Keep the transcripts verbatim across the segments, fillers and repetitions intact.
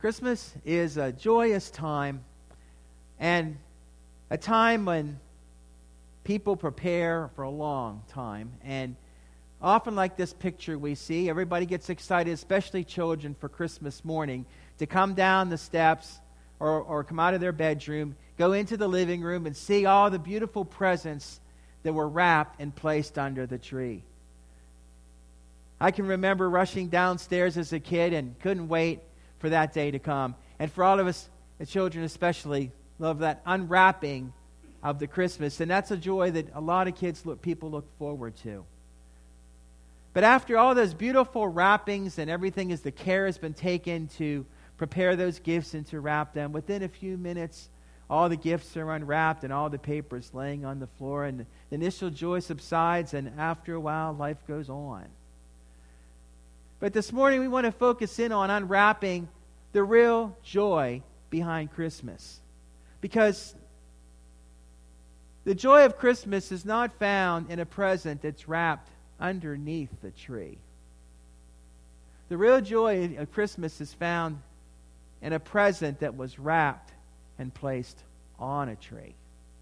Christmas is a joyous time, and a time when people prepare for a long time. And often, like this picture we see, everybody gets excited, especially children, for Christmas morning, to come down the steps or, or come out of their bedroom, go into the living room, and see all the beautiful presents that were wrapped and placed under the tree. I can remember rushing downstairs as a kid and couldn't wait for that day to come. And for all of us, the children especially, love that unwrapping of the Christmas. And that's a joy that a lot of kids, look, people look forward to. But after all those beautiful wrappings and everything, as the care has been taken to prepare those gifts and to wrap them, within a few minutes, all the gifts are unwrapped and all the papers laying on the floor, and the initial joy subsides, and after a while, life goes on. But this morning, we want to focus in on unwrapping the real joy behind Christmas. Because the joy of Christmas is not found in a present that's wrapped underneath the tree. The real joy of Christmas is found in a present that was wrapped and placed on a tree.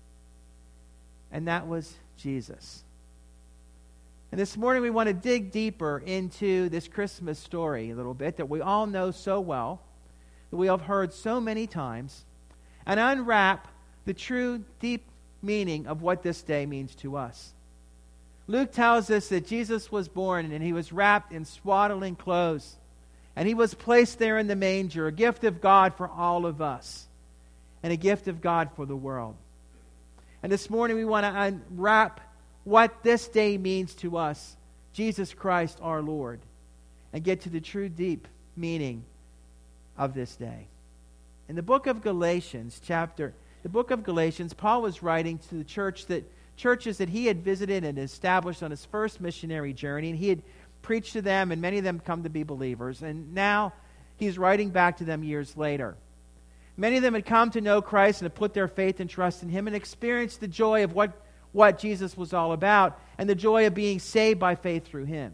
And that was Jesus. And this morning we want to dig deeper into this Christmas story a little bit that we all know so well, that we have heard so many times, and unwrap the true, deep meaning of what this day means to us. Luke tells us that Jesus was born and he was wrapped in swaddling clothes, and he was placed there in the manger, a gift of God for all of us, and a gift of God for the world. And this morning we want to unwrap what this day means to us, Jesus Christ our Lord, and get to the true deep meaning of this day. In the book of Galatians, chapter, the book of Galatians, Paul was writing to the church that churches that he had visited and established on his first missionary journey, and he had preached to them, and many of them come to be believers. And now he's writing back to them years later. Many of them had come to know Christ and had put their faith and trust in him and experienced the joy of what what Jesus was all about, and the joy of being saved by faith through him.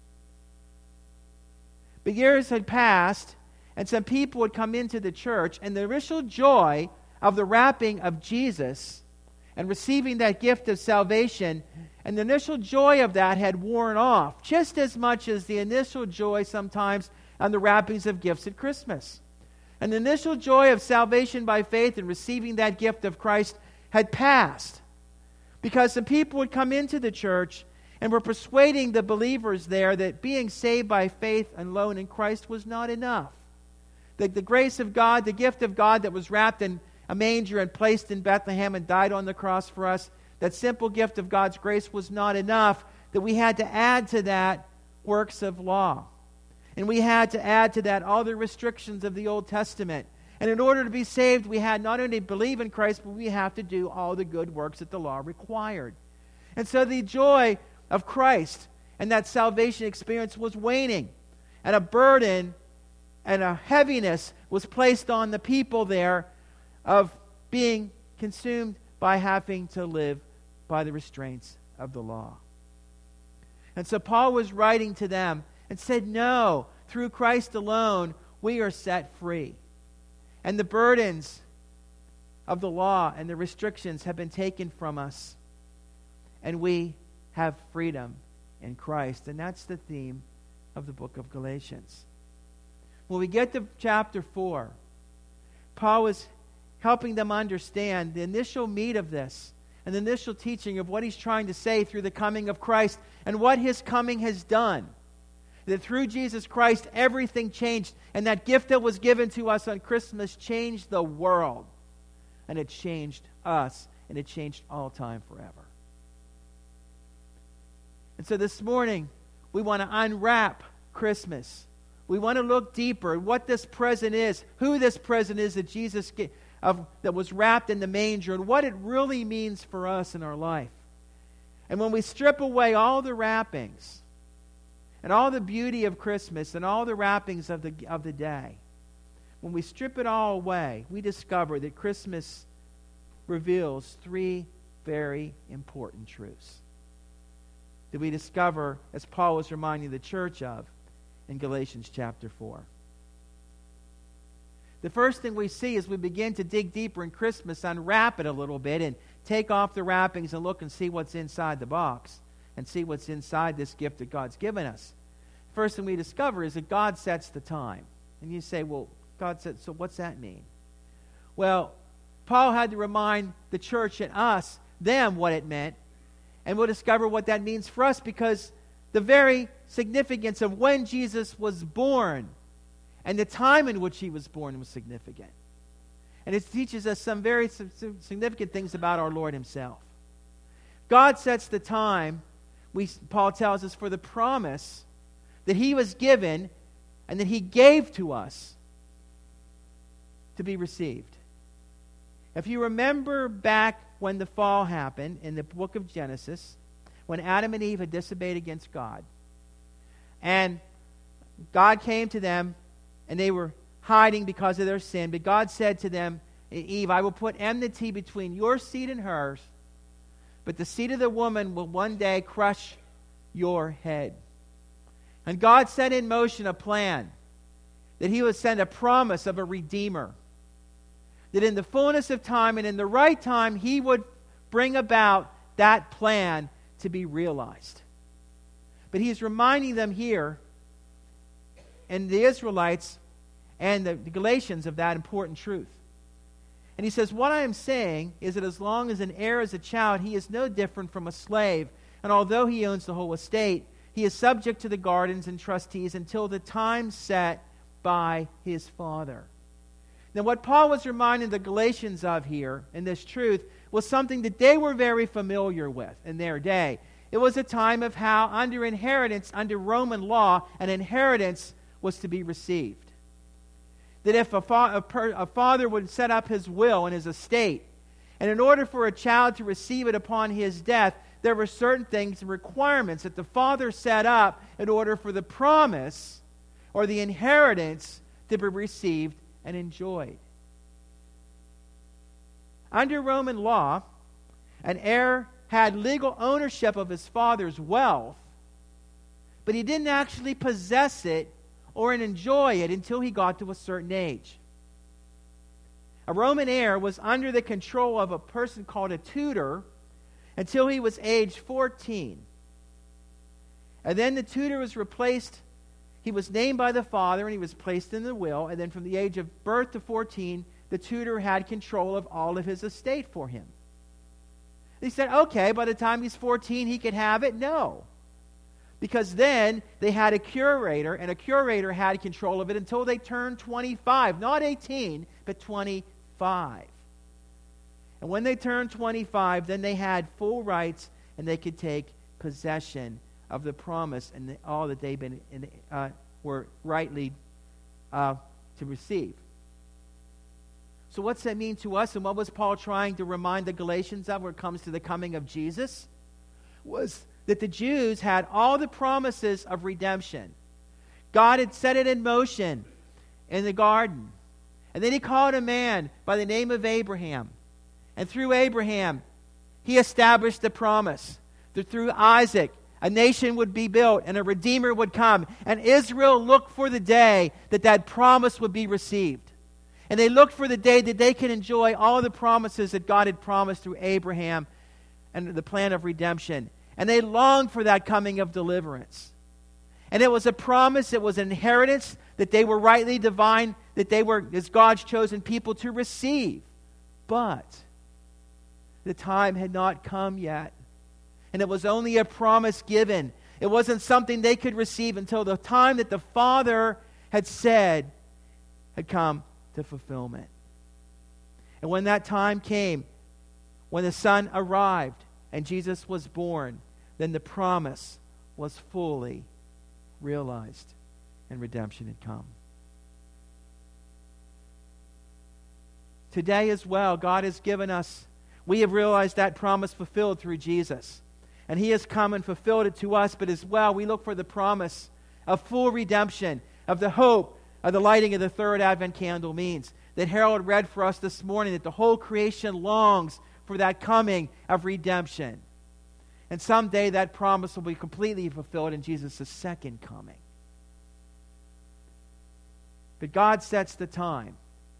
But years had passed, and some people had come into the church, and the initial joy of the wrapping of Jesus and receiving that gift of salvation, and the initial joy of that had worn off, just as much as the initial joy sometimes on the wrappings of gifts at Christmas. And the initial joy of salvation by faith and receiving that gift of Christ had passed, because some people would come into the church and were persuading the believers there that being saved by faith alone in Christ was not enough. That the grace of God, the gift of God that was wrapped in a manger and placed in Bethlehem and died on the cross for us, that simple gift of God's grace was not enough, that we had to add to that works of law. And we had to add to that all the restrictions of the Old Testament. And in order to be saved, we had not only to believe in Christ, but we have to do all the good works that the law required. And so the joy of Christ and that salvation experience was waning. And a burden and a heaviness was placed on the people there of being consumed by having to live by the restraints of the law. And so Paul was writing to them and said, no, through Christ alone, we are set free. And the burdens of the law and the restrictions have been taken from us. And we have freedom in Christ. And that's the theme of the book of Galatians. When we get to chapter four, Paul was helping them understand the initial meat of this and the initial teaching of what he's trying to say through the coming of Christ and what his coming has done. That through Jesus Christ, everything changed. And that gift that was given to us on Christmas changed the world. And it changed us. And it changed all time forever. And so this morning, we want to unwrap Christmas. We want to look deeper at what this present is. Who this present is that Jesus gave, of, that was wrapped in the manger. And what it really means for us in our life. And when we strip away all the wrappings and all the beauty of Christmas and all the wrappings of the, of the day, when we strip it all away, we discover that Christmas reveals three very important truths that we discover, as Paul was reminding the church of in Galatians chapter four. the first thing we see as we begin to dig deeper in Christmas, unwrap it a little bit and take off the wrappings and look and see what's inside the box and see what's inside this gift that God's given us. First thing we discover is that God sets the time. And you say, well, God said, so what's that mean? Well, Paul had to remind the church and us, them, what it meant. And we'll discover what that means for us, because the very significance of when Jesus was born and the time in which he was born was significant. And it teaches us some very significant things about our Lord himself. God sets the time, we, Paul tells us, for the promise that he was given and that he gave to us to be received. If you remember back when the fall happened in the book of Genesis, when Adam and Eve had disobeyed against God, and God came to them, and they were hiding because of their sin, but God said to them, Eve, I will put enmity between your seed and hers, but the seed of the woman will one day crush your head. And God set in motion a plan that he would send a promise of a Redeemer, that in the fullness of time and in the right time, he would bring about that plan to be realized. But he's reminding them here, and the Israelites and the Galatians, of that important truth. And he says, what I am saying is that as long as an heir is a child, he is no different from a slave. And although he owns the whole estate, he is subject to the guardians and trustees until the time set by his father. Now, what Paul was reminding the Galatians of here in this truth was something that they were very familiar with in their day. It was a time of how, under inheritance, under Roman law, an inheritance was to be received. That if a, fa- a, per- a father would set up his will and his estate, and in order for a child to receive it upon his death, there were certain things and requirements that the father set up in order for the promise or the inheritance to be received and enjoyed. Under Roman law, an heir had legal ownership of his father's wealth, but he didn't actually possess it or enjoy it until he got to a certain age. A Roman heir was under the control of a person called a tutor until he was age fourteen. And then the tutor was replaced. He was named by the father and he was placed in the will. And then from the age of birth to fourteen, the tutor had control of all of his estate for him. He said, okay, by the time he's fourteen, he could have it? No. Because then they had a curator, and a curator had control of it until they turned twenty-five. Not eighteen, but twenty-five. And when they turned twenty-five, then they had full rights, and they could take possession of the promise and the, all that they've been in, uh, were rightly uh, to receive. So what's that mean to us? And what was Paul trying to remind the Galatians of when it comes to the coming of Jesus? Was that the Jews had all the promises of redemption. God had set it in motion in the garden. And then he called a man by the name of Abraham. And through Abraham, he established the promise that through Isaac, a nation would be built and a Redeemer would come. And Israel looked for the day that that promise would be received. And they looked for the day that they could enjoy all the promises that God had promised through Abraham and the plan of redemption. And they longed for that coming of deliverance. And it was a promise, it was an inheritance that they were rightly divine, that they were, as God's chosen people, to receive. But the time had not come yet. And it was only a promise given. It wasn't something they could receive until the time that the Father had said had come to fulfillment. And when that time came, when the Son arrived and Jesus was born, then the promise was fully realized and redemption had come. Today as well, God has given us, we have realized that promise fulfilled through Jesus. And He has come and fulfilled it to us, but as well, we look for the promise of full redemption, of the hope of the lighting of the third Advent candle means. That Harold read for us this morning, that the whole creation longs for that coming of redemption. And someday that promise will be completely fulfilled in Jesus' second coming. But God sets the time.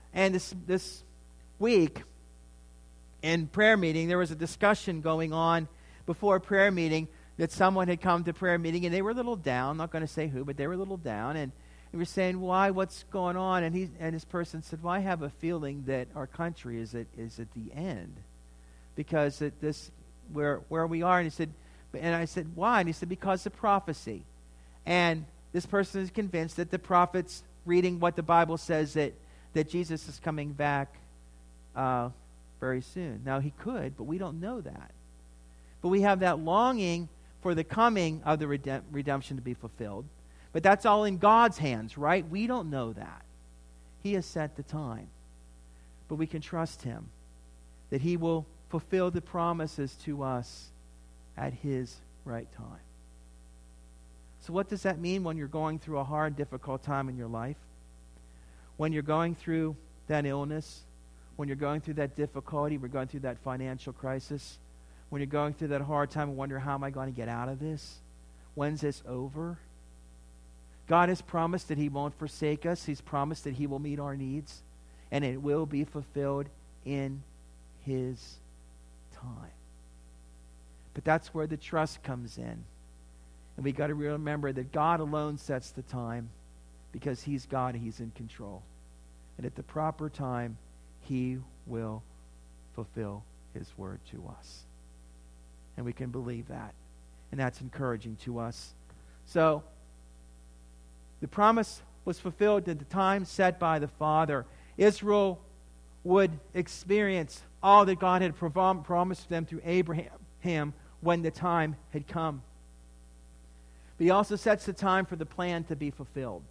And this this week in prayer meeting, there was a discussion going on before a prayer meeting that someone had come to prayer meeting and they were a little down. I'm not going to say who, but they were a little down. And we were saying, why, what's going on? And he and this person said, well, I have a feeling that our country is at, is at the end. Because it, this, where where we are. And he said, and I said, why? And he said, because of prophecy. And this person is convinced that the prophet's reading what the Bible says that, that Jesus is coming back uh, very soon. Now, he could, but we don't know that. But we have that longing for the coming of the redemp- redemption to be fulfilled. But that's all in God's hands, right? We don't know that. He has set the time. But we can trust Him that He will fulfill the promises to us at His right time. So what does that mean when you're going through a hard, difficult time in your life? When you're going through that illness, when you're going through that difficulty, we're going through that financial crisis, when you're going through that hard time and wonder, how am I going to get out of this? When's this over? God has promised that He won't forsake us. He's promised that He will meet our needs, and it will be fulfilled in His time. But that's where the trust comes in. And we got to remember that God alone sets the time because He's God, He's in control. And at the proper time, He will fulfill His word to us. And we can believe that. And that's encouraging to us. So, the promise was fulfilled at the time set by the Father. Israel would experience all that God had prom- promised them through Abraham when the time had come. But He also sets the time for the plan to be fulfilled.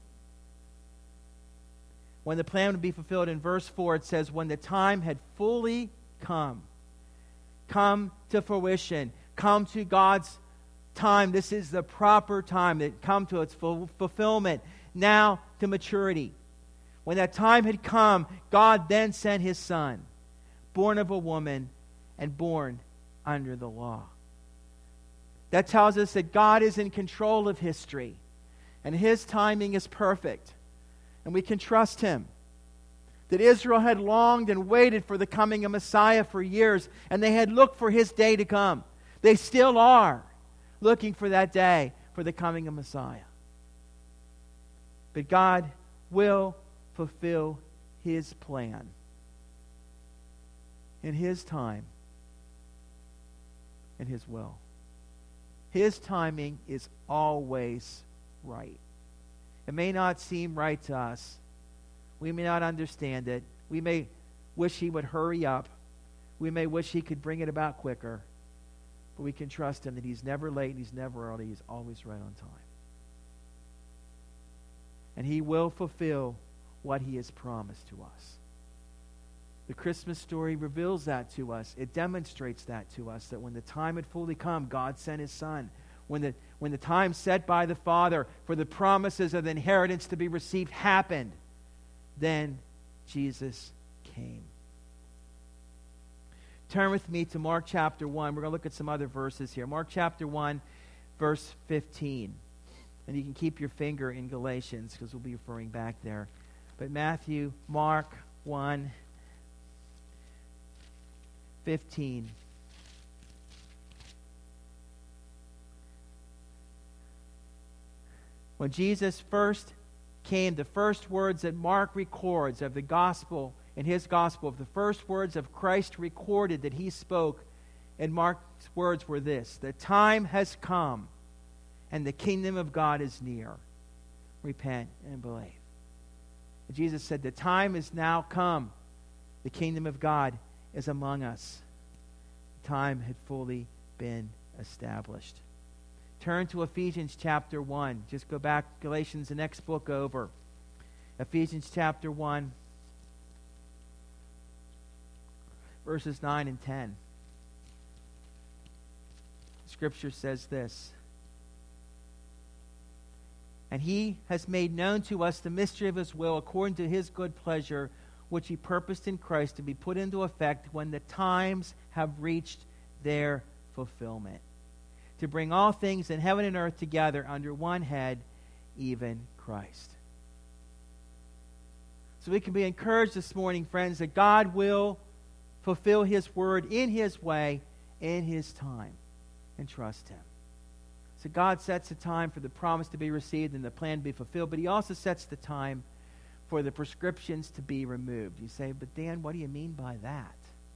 When the plan would be fulfilled, in verse four it says, when the time had fully come, come to fruition, come to God's time. This is the proper time that come to its full fulfillment, now to maturity. When that time had come, God then sent His Son, born of a woman and born under the law. That tells us that God is in control of history, and His timing is perfect, and we can trust Him. That Israel had longed and waited for the coming of Messiah for years, and they had looked for His day to come. They still are looking for that day, for the coming of Messiah. But God will fulfill His plan in His time, in His will. His timing is always right. It may not seem right to us. We may not understand it. We may wish He would hurry up. We may wish He could bring it about quicker. But we can trust Him that He's never late and He's never early. He's always right on time. And He will fulfill what He has promised to us. The Christmas story reveals that to us. It demonstrates that to us, that when the time had fully come, God sent His Son. When the, when the time set by the Father for the promises of the inheritance to be received happened, then Jesus came. Turn with me to Mark chapter one. We're going to look at some other verses here. Mark chapter one, verse fifteen. And you can keep your finger in Galatians because we'll be referring back there. But Matthew, Mark one, fifteen. When Jesus first came, the first words that Mark records of the gospel, in his gospel, of the first words of Christ recorded that He spoke, and Mark's words were this: the time has come and the kingdom of God is near. Repent and believe. And Jesus said, the time is now come. The kingdom of God is among us. The time had fully been established. Turn to Ephesians chapter one. Just go back, Galatians, the next book over. Ephesians chapter one, verses nine and ten. Scripture says this: and He has made known to us the mystery of His will according to His good pleasure, which He purposed in Christ to be put into effect when the times have reached their fulfillment, to bring all things in heaven and earth together under one head, even Christ. So we can be encouraged this morning, friends, that God will fulfill His word in His way, in His time, and trust Him. So God sets the time for the promise to be received and the plan to be fulfilled, but He also sets the time for the prescriptions to be removed. You say, but Dan, what do you mean by that?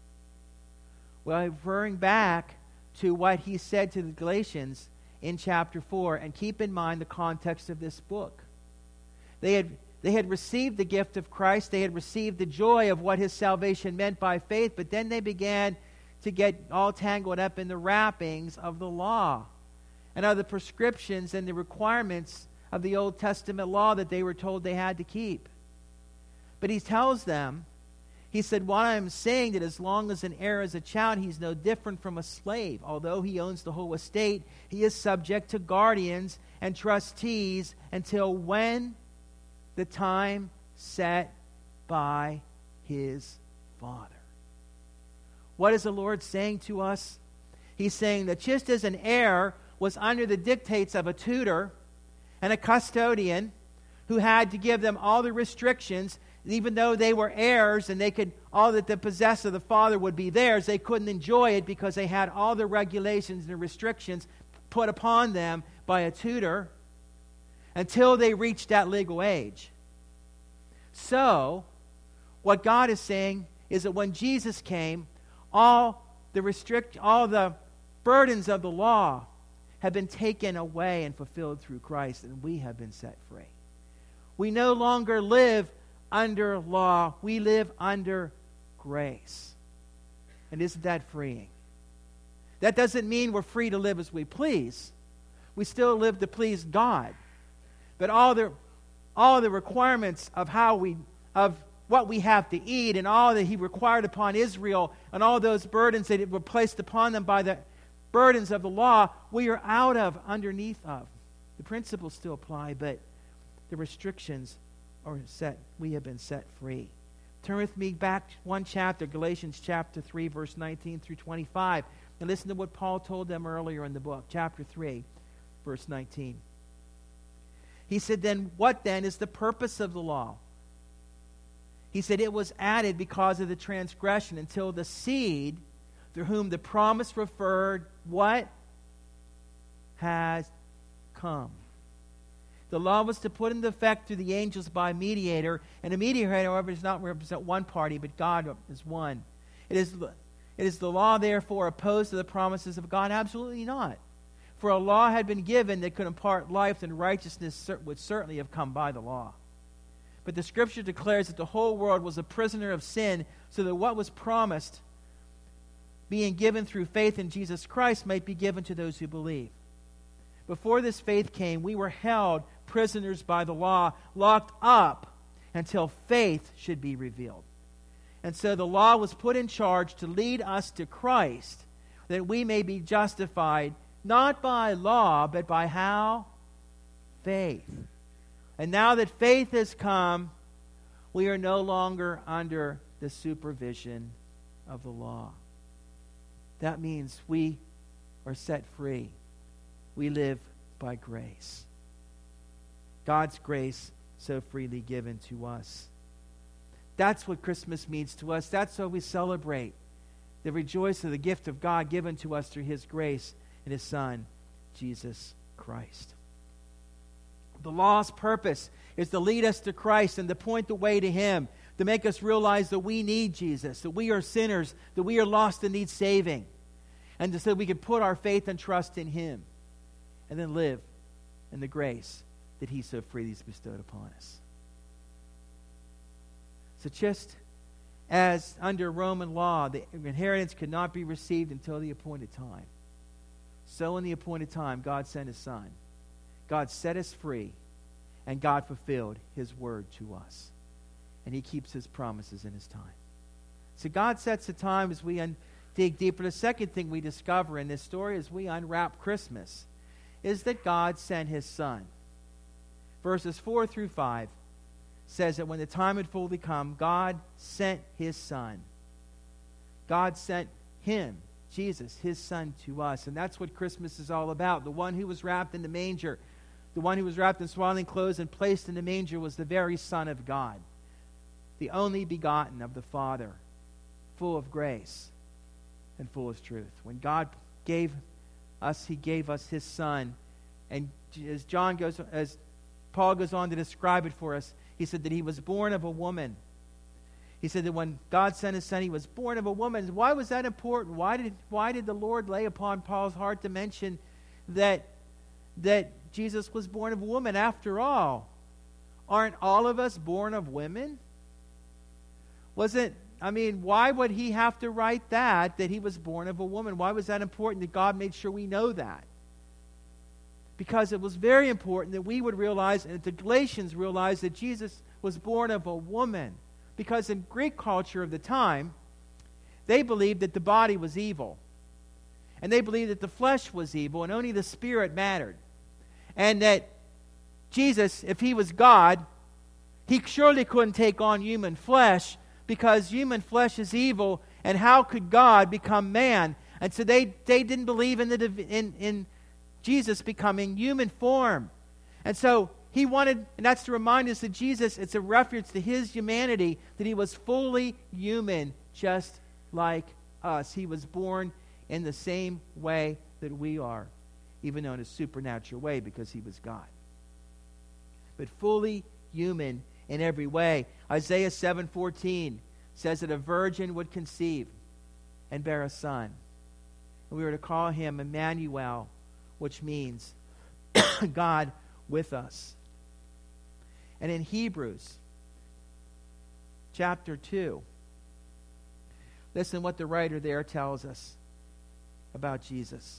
Well, referring back to what he said to the Galatians in chapter four, and keep in mind the context of this book. They had, they had received the gift of Christ. They had received the joy of what His salvation meant by faith, but then they began to get all tangled up in the wrappings of the law and of the prescriptions and the requirements of the Old Testament law that they were told they had to keep. But he tells them, he said, what I am saying, that as long as an heir is a child, he's no different from a slave. Although he owns the whole estate, he is subject to guardians and trustees until when the time set by his Father. What is the Lord saying to us? He's saying that just as an heir was under the dictates of a tutor and a custodian who had to give them all the restrictions, even though they were heirs and they could, all that the possessed of the Father would be theirs, they couldn't enjoy it because they had all the regulations and restrictions put upon them by a tutor until they reached that legal age. So, what God is saying is that when Jesus came, all the restrict, all the burdens of the law have been taken away and fulfilled through Christ, and we have been set free. We no longer live under law. We live under grace. And isn't that freeing? That doesn't mean we're free to live as we please. We still live to please God. But all the all the requirements of how we of what we have to eat and all that He required upon Israel and all those burdens that were placed upon them by the burdens of the law, we are out of, underneath of. The principles still apply, but the restrictions are set. We have been set free. Turn with me back one chapter, Galatians chapter three, verse nineteen through twenty-five. And listen to what Paul told them earlier in the book, chapter three, verse nineteen. He said, then what then is the purpose of the law? He said, it was added because of the transgression until the seed through whom the promise referred, what? Has come. The law was to put into effect through the angels by a mediator, and a mediator, however, does not represent one party, but God is one. It is, it is the law, therefore, opposed to the promises of God? Absolutely not. For a law had been given that could impart life, and righteousness would certainly have come by the law. But the Scripture declares that the whole world was a prisoner of sin, so that what was promised, being given through faith in Jesus Christ, might be given to those who believe. Before this faith came, we were held prisoners by the law, locked up until faith should be revealed. And so the law was put in charge to lead us to Christ, that we may be justified not by law, but by how? Faith. And now that faith has come, we are no longer under the supervision of the law. That means we are set free. We live by grace. God's grace so freely given to us. That's what Christmas means to us. That's what we celebrate. The rejoice of the gift of God given to us through His grace in His Son, Jesus Christ. The law's purpose is to lead us to Christ and to point the way to Him, to make us realize that we need Jesus, that we are sinners, that we are lost and need saving, and so we can put our faith and trust in Him and then live in the grace that He so freely has bestowed upon us. So just as under Roman law, the inheritance could not be received until the appointed time, so in the appointed time, God sent His Son. God set us free, and God fulfilled His word to us. And He keeps His promises in His time. So God sets the time as we un- dig deeper. The second thing we discover in this story as we unwrap Christmas is that God sent His Son. Verses four through five says that when the time had fully come, God sent His Son. God sent Him, Jesus, His Son, to us. And that's what Christmas is all about. The one who was wrapped in the manger, the one who was wrapped in swaddling clothes and placed in the manger was the very Son of God. the only begotten of the Father, full of grace and full of truth. When God gave us, He gave us His Son. And as John goes, as Paul goes on to describe it for us, he said that He was born of a woman. He said that when God sent His Son, He was born of a woman. Why was that important? Why did why did the Lord lay upon Paul's heart to mention that that Jesus was born of a woman? After all, aren't all of us born of women? Wasn't I mean, why would He have to write that, that He was born of a woman? Why was that important that God made sure we know that? Because it was very important that we would realize, and that the Galatians realized, that Jesus was born of a woman. Because in Greek culture of the time, they believed that the body was evil. And they believed that the flesh was evil and only the spirit mattered. And that Jesus, if He was God, He surely couldn't take on human flesh, because human flesh is evil, and how could God become man? And so they, they didn't believe in, the, in, in Jesus becoming human form. And so He wanted, and that's to remind us that Jesus, it's a reference to His humanity, that He was fully human, just like us. He was born in the same way that we are, even though in a supernatural way, because He was God. But fully human in every way. Isaiah seven fourteen says that a virgin would conceive and bear a son. And we were to call Him Emmanuel, which means God with us. And in Hebrews chapter two, listen what the writer there tells us about Jesus.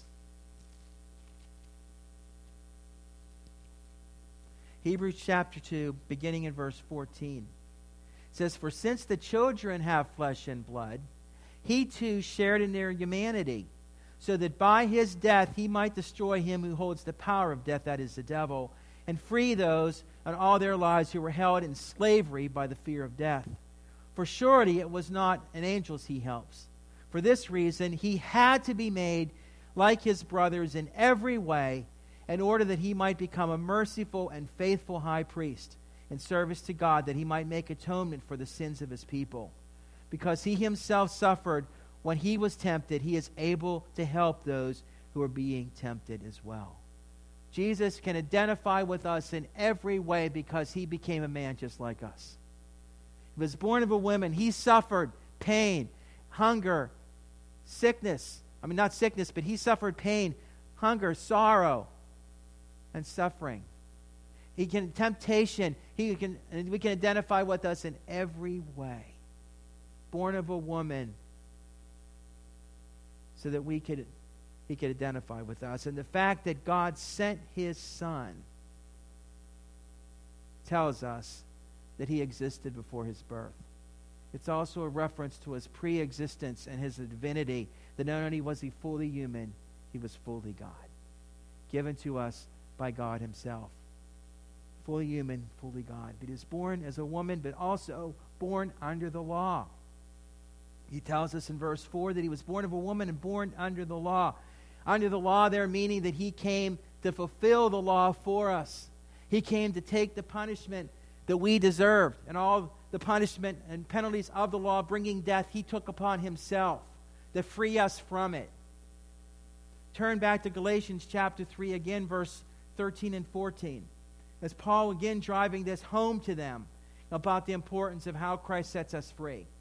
Hebrews chapter two, beginning in verse fourteen. It says, "For since the children have flesh and blood, He too shared in their humanity, so that by His death He might destroy him who holds the power of death, that is the devil, and free those in all their lives who were held in slavery by the fear of death. For surely it was not an angels He helps. For this reason He had to be made like His brothers in every way, in order that He might become a merciful and faithful high priest in service to God, that He might make atonement for the sins of His people. Because He Himself suffered when He was tempted, He is able to help those who are being tempted as well." Jesus can identify with us in every way because He became a man just like us. He was born of a woman. He suffered pain, hunger, sickness. I mean, not sickness, but He suffered pain, hunger, sorrow, and suffering. He can temptation. He can, and we can identify with us in every way. Born of a woman, so that we could, He could identify with us. And the fact that God sent His Son tells us that He existed before His birth. It's also a reference to His pre-existence and His divinity, that not only was He fully human, He was fully God, given to us by God Himself. Fully human, fully God. But He was born as a woman, but also born under the law. He tells us in verse four that He was born of a woman and born under the law. Under the law there meaning that He came to fulfill the law for us. He came to take the punishment that we deserved, and all the punishment and penalties of the law, bringing death, He took upon Himself to free us from it. Turn back to Galatians chapter three again, verse thirteen and fourteen. As Paul again driving this home to them about the importance of how Christ sets us free. It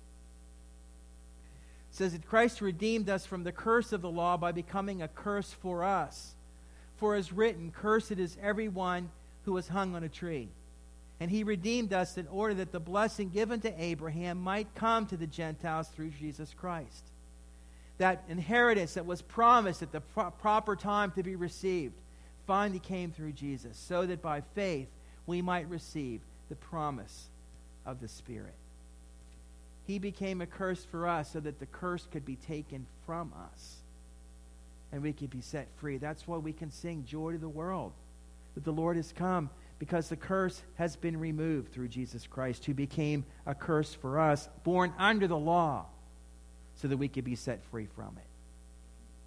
says that Christ redeemed us from the curse of the law by becoming a curse for us. For as written, "Cursed is everyone who is hung on a tree." And He redeemed us in order that the blessing given to Abraham might come to the Gentiles through Jesus Christ. That inheritance that was promised at the pro- proper time to be received finally came through Jesus, so that by faith we might receive the promise of the Spirit. He became a curse for us so that the curse could be taken from us and we could be set free. That's why we can sing joy to the world, that the Lord has come, because the curse has been removed through Jesus Christ, who became a curse for us, born under the law, so that we could be set free from it.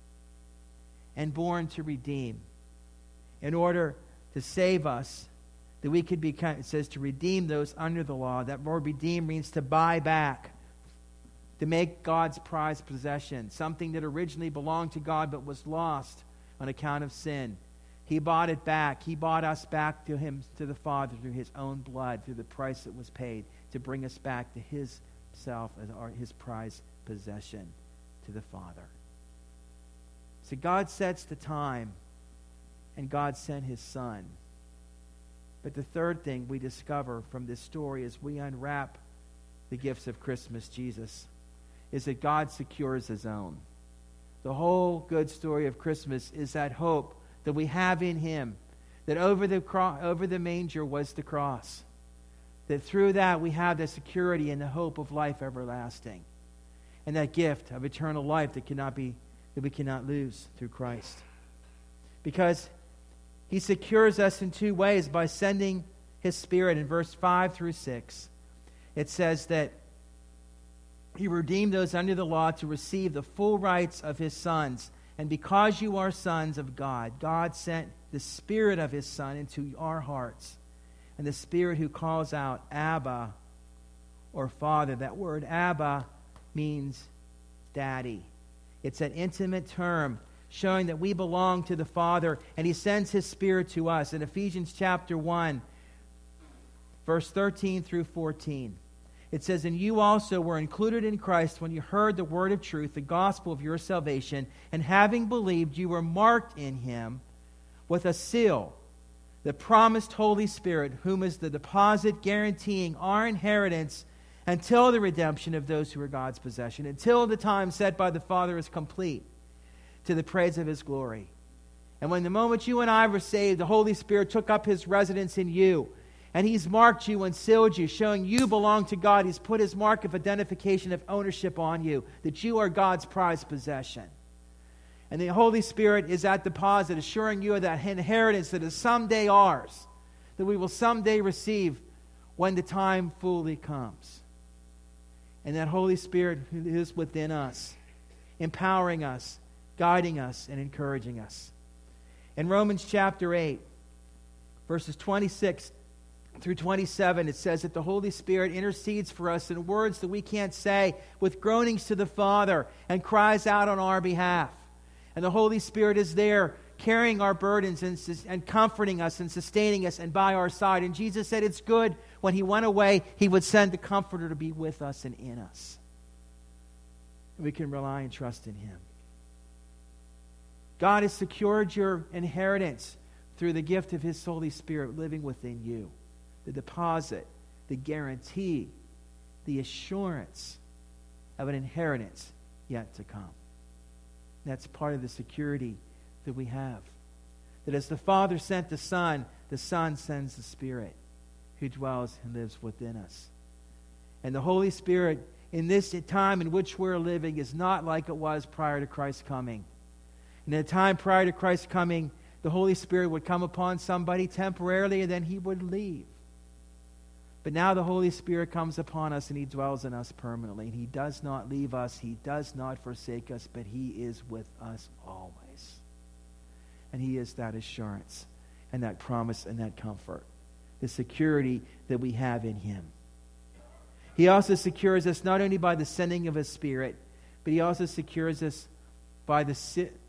And born to redeem, in order to save us that we could be, it says, to redeem those under the law. That word redeem means to buy back, to make God's prized possession, something that originally belonged to God but was lost on account of sin. He bought it back. He bought us back to him, to the Father, through his own blood, through the price that was paid, to bring us back to his self as our, his prized possession, to the Father. So God sets the time, and God sent his Son. But the third thing we discover from this story as we unwrap the gifts of Christmas, Jesus, is that God secures his own. The whole good story of Christmas is that hope that we have in him, that over the cro- over the manger was the cross, that through that we have the security and the hope of life everlasting, and that gift of eternal life that cannot be that we cannot lose through Christ. Because he secures us in two ways, by sending his Spirit. In verse five through six, it says that he redeemed those under the law to receive the full rights of his sons. And because you are sons of God, God sent the Spirit of his Son into our hearts. And the Spirit who calls out, Abba, or Father. That word Abba means daddy. It's an intimate term showing that we belong to the Father, and he sends his Spirit to us. In Ephesians chapter one, verse thirteen through fourteen, it says, and you also were included in Christ when you heard the word of truth, the gospel of your salvation, and having believed, you were marked in him with a seal, the promised Holy Spirit, whom is the deposit guaranteeing our inheritance until the redemption of those who are God's possession, until the time set by the Father is complete, to the praise of his glory. And when the moment you and I were saved, the Holy Spirit took up his residence in you, and he's marked you and sealed you, showing you belong to God. He's put his mark of identification of ownership on you, that you are God's prized possession. And the Holy Spirit is that deposit, assuring you of that inheritance that is someday ours, that we will someday receive when the time fully comes. And that Holy Spirit who is within us, empowering us, guiding us, and encouraging us. In Romans chapter eight, verses twenty-six through twenty-seven, it says that the Holy Spirit intercedes for us in words that we can't say, with groanings to the Father, and cries out on our behalf. And the Holy Spirit is there carrying our burdens and, and comforting us and sustaining us and by our side. And Jesus said it's good when he went away, he would send the Comforter to be with us and in us. We can rely and trust in him. God has secured your inheritance through the gift of his Holy Spirit living within you. The deposit, the guarantee, the assurance of an inheritance yet to come. That's part of the security that we have. That as the Father sent the Son, the Son sends the Spirit who dwells and lives within us. And the Holy Spirit in this time in which we're living is not like it was prior to Christ's coming. In the time prior to Christ's coming, the Holy Spirit would come upon somebody temporarily and then he would leave. But now the Holy Spirit comes upon us and he dwells in us permanently. And he does not leave us. He does not forsake us, but he is with us always. And he is that assurance and that promise and that comfort, the security that we have in him. He also secures us not only by the sending of his Spirit, but he also secures us by the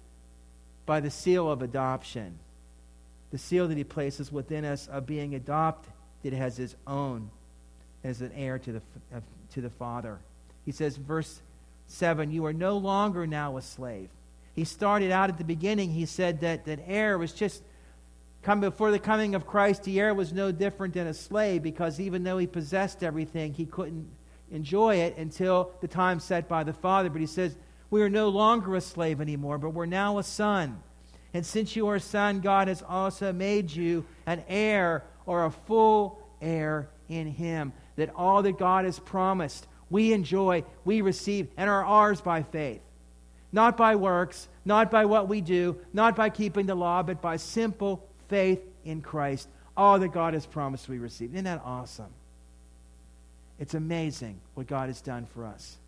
by the seal of adoption, the seal that he places within us of being adopted as his own, as an heir to the uh, to the Father. He says, verse seven, you are no longer now a slave. He started out at the beginning, he said that, that heir was just, come before the coming of Christ, the heir was no different than a slave, because even though he possessed everything, he couldn't enjoy it until the time set by the Father. But he says, we are no longer a slave anymore, but we're now a son. And since you are a son, God has also made you an heir, or a full heir in him. That all that God has promised, we enjoy, we receive, and are ours by faith. Not by works, not by what we do, not by keeping the law, but by simple faith in Christ. All that God has promised we receive. Isn't that awesome? It's amazing what God has done for us.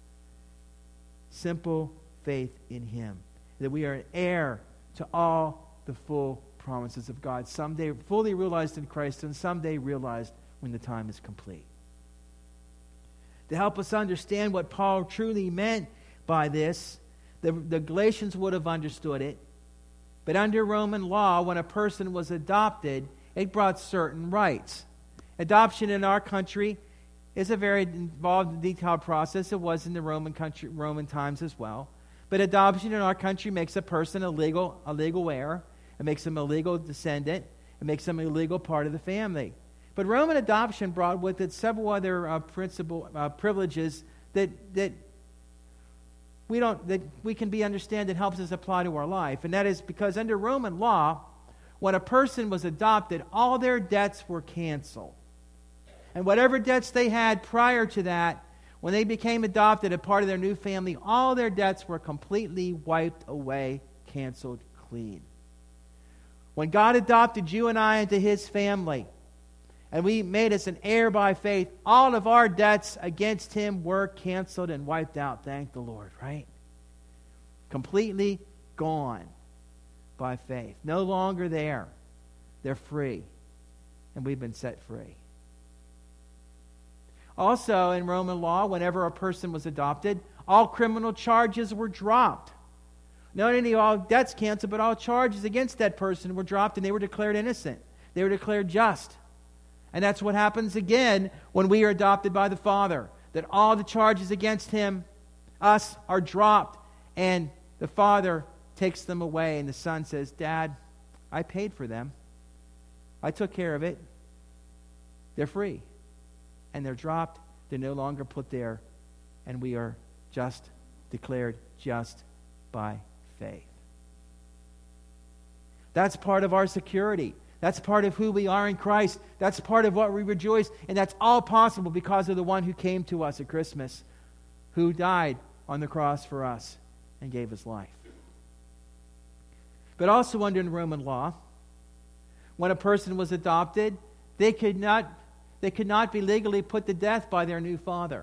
Simple faith in him. That we are an heir to all the full promises of God, someday fully realized in Christ and someday realized when the time is complete. To help us understand what Paul truly meant by this, the, the Galatians would have understood it. But under Roman law, when a person was adopted, it brought certain rights. Adoption in our country is a very involved and detailed process. It was in the Roman country, Roman times as well. But adoption in our country makes a person a legal, a legal heir. It makes him a legal descendant. It makes him a legal part of the family. But Roman adoption brought with it several other uh, principal uh, privileges that that we don't that we can be understand that helps us apply to our life, and that is because under Roman law, when a person was adopted, all their debts were canceled, and whatever debts they had prior to that, when they became adopted, a part of their new family, all their debts were completely wiped away, canceled clean. When God adopted you and I into His family, and we made us an heir by faith, all of our debts against Him were canceled and wiped out. Thank the Lord, right? Completely gone by faith. No longer there. They're free. And we've been set free. Also, in Roman law, whenever a person was adopted, all criminal charges were dropped. Not only all debts canceled, but all charges against that person were dropped, and they were declared innocent. They were declared just. And that's what happens again when we are adopted by the Father. That all the charges against him, us, are dropped. And the Father takes them away. And the Son says, Dad, I paid for them. I took care of it. They're free. And they're dropped. They're no longer put there. And we are just declared just by faith. That's part of our security. That's part of who we are in Christ. That's part of what we rejoice. And that's all possible because of the one who came to us at Christmas, who died on the cross for us and gave His life. But also under Roman law, when a person was adopted, they could not, they could not be legally put to death by their new father.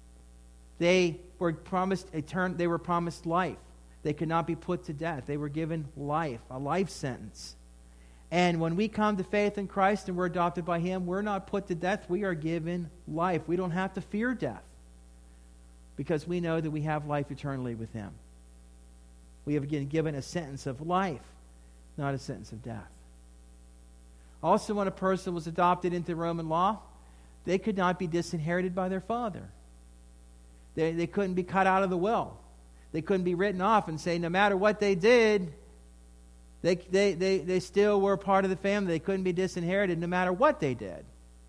They were promised etern- they were promised life. They could not be put to death. They were given life, a life sentence. And when we come to faith in Christ and we're adopted by Him, we're not put to death. We are given life. We don't have to fear death because we know that we have life eternally with Him. We have been given a sentence of life, not a sentence of death. Also, when a person was adopted into Roman law, they could not be disinherited by their father. They, they couldn't be cut out of the will. They couldn't be written off and say, no matter what they did, They, they, they, they still were part of the family. They couldn't be disinherited no matter what they did.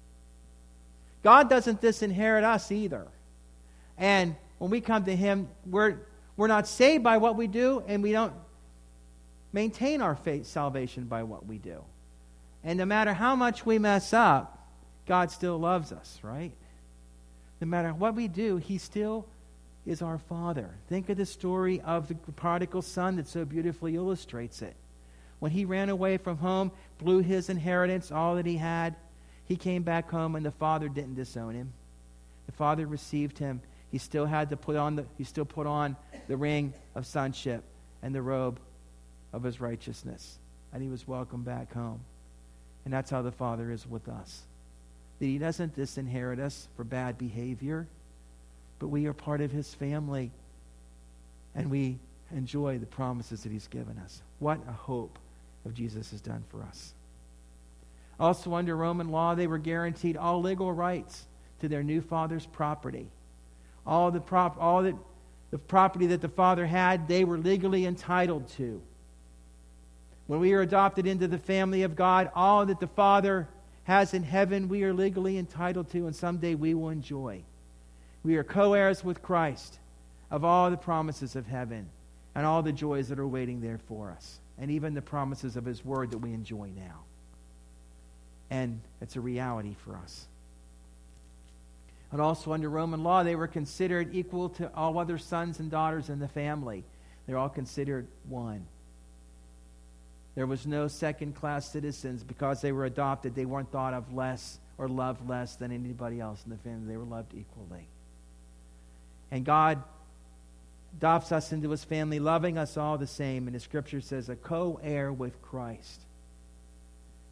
God doesn't disinherit us either. And when we come to Him, we're, we're not saved by what we do, and we don't maintain our faith, salvation by what we do. And no matter how much we mess up, God still loves us, right? No matter what we do, He still is our Father. Think of the story of the prodigal son that so beautifully illustrates it. When he ran away from home, blew his inheritance, all that he had, he came back home and the father didn't disown him. The father received him. He still had to put on the he still put on the ring of sonship and the robe of his righteousness. And he was welcomed back home. And that's how the Father is with us. That He doesn't disinherit us for bad behavior, but we are part of His family. And we enjoy the promises that He's given us. What a hope of Jesus has done for us. Also under Roman law, they were guaranteed all legal rights to their new father's property. All the prop, all that the property that the father had, they were legally entitled to. When we are adopted into the family of God, all that the Father has in heaven, we are legally entitled to, and someday we will enjoy. We are co-heirs with Christ of all the promises of heaven and all the joys that are waiting there for us, and even the promises of His Word that we enjoy now. And it's a reality for us. And also under Roman law, they were considered equal to all other sons and daughters in the family. They're all considered one. There was no second-class citizens because they were adopted. They weren't thought of less or loved less than anybody else in the family. They were loved equally. And God adopts us into His family, loving us all the same. And the Scripture says, a co-heir with Christ.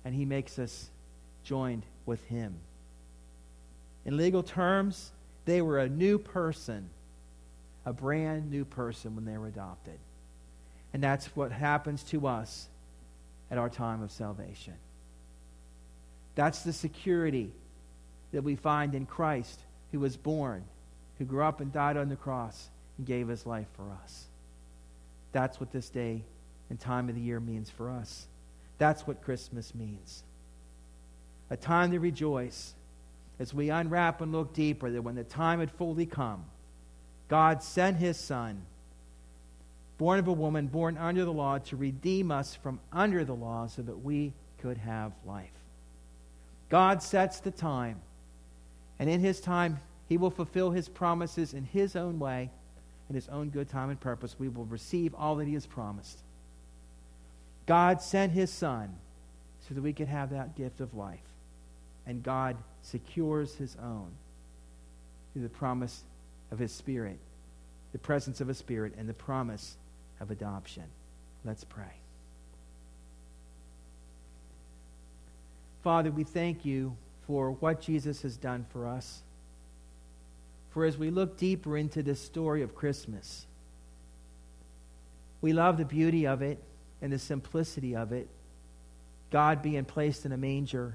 and he makes us joined with him. In legal terms, they were a new person, a brand new person when they were adopted. And that's what happens to us at our time of salvation. That's the security that we find in Christ, who was born, who grew up and died on the cross and gave his life for us. That's what this day and time of the year means for us. That's what Christmas means. A time to rejoice as we unwrap and look deeper that when the time had fully come, God sent his Son, born of a woman, born under the law, to redeem us from under the law so that we could have life. God sets the time, and in his time, he will fulfill his promises in his own way, in his own good time and purpose. We will receive all that he has promised. God sent his Son so that we could have that gift of life. And God secures his own through the promise of his Spirit, the presence of a Spirit, and the promise of adoption. Let's pray. Father, we thank you for what Jesus has done for us. For as we look deeper into this story of Christmas, we love the beauty of it and the simplicity of it. God being placed in a manger,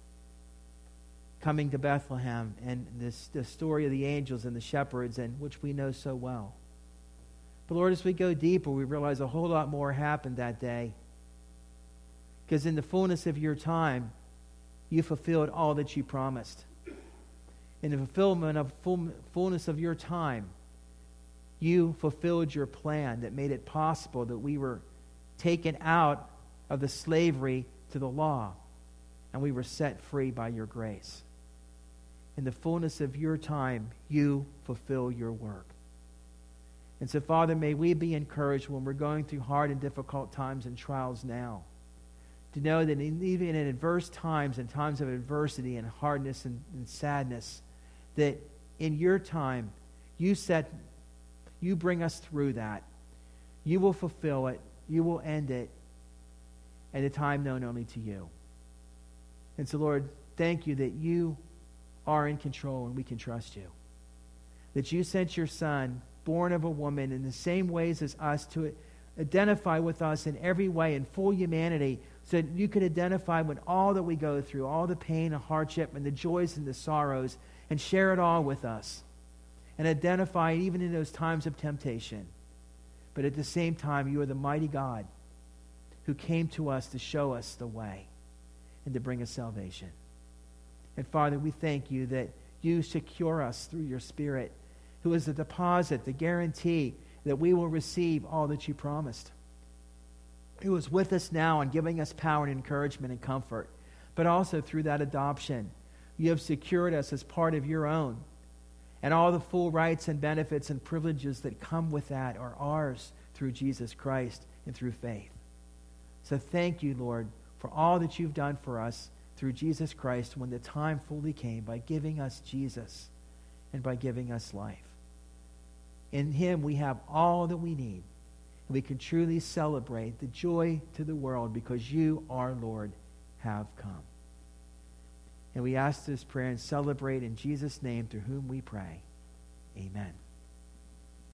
coming to Bethlehem, and this the story of the angels and the shepherds, and which we know so well. But Lord, as we go deeper, we realize a whole lot more happened that day. Because in the fullness of your time, you fulfilled all that you promised. In the fulfillment of full, fullness of your time, you fulfilled your plan that made it possible that we were taken out of the slavery to the law, and we were set free by your grace. In the fullness of your time, you fulfill your work. And so, Father, may we be encouraged when we're going through hard and difficult times and trials now, to know that in, even in adverse times and times of adversity and hardness and, and sadness, that in your time, you set, you bring us through that. You will fulfill it. You will end it at a time known only to you. And so, Lord, thank you that you are in control and we can trust you. That you sent your Son, born of a woman, in the same ways as us, to identify with us in every way, in full humanity, so that you could identify with all that we go through, all the pain and hardship and the joys and the sorrows, and share it all with us. And identify even in those times of temptation. But at the same time, you are the mighty God who came to us to show us the way and to bring us salvation. And Father, we thank you that you secure us through your Spirit, who is the deposit, the guarantee that we will receive all that you promised. Who is with us now and giving us power and encouragement and comfort, but also through that adoption. You have secured us as part of your own. And all the full rights and benefits and privileges that come with that are ours through Jesus Christ and through faith. So thank you, Lord, for all that you've done for us through Jesus Christ when the time fully came, by giving us Jesus and by giving us life. In him we have all that we need. And we can truly celebrate the joy to the world because you, our Lord, have come. And we ask this prayer and celebrate in Jesus' name, through whom we pray. Amen.